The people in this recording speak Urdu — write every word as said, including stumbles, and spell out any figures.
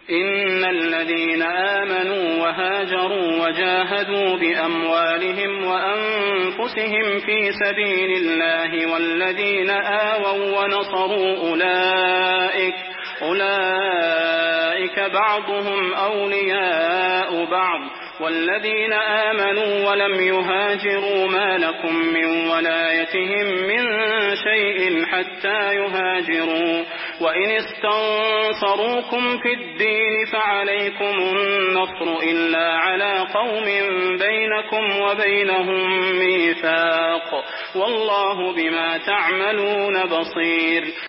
إن الذين آمنوا وهاجروا وجاهدوا بأموالهم وأنفسهم في سبيل الله والذين آووا ونصروا أولئك, أولئك بعضهم أولياء بعض والذين آمنوا ولم يهاجروا ما لكم من ولايتهم من شيء حتى يهاجروا وإن استنصروكم في الدين فعليكم النصر إلا على قوم بينكم وبينهم ميثاق والله بما تعملون بصير.